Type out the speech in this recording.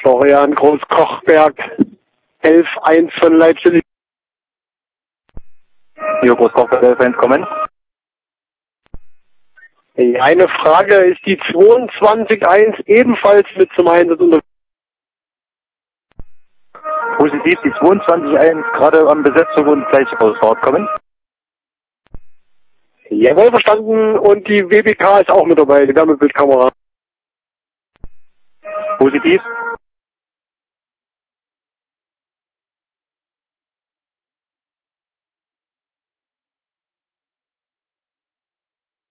Florian Groß-Kochberg, 11-1 von Leipzig. Hier Groß-Kochberg, 11-1, kommen. Eine Frage, ist die 22-1 ebenfalls mit zum Einsatz unterwegs? Positiv, die 22-1 gerade an Besetzung und gleich aus Fahrt kommen. Jawohl, verstanden. Und die WBK ist auch mit dabei, die Wärmebildkamera. Positiv.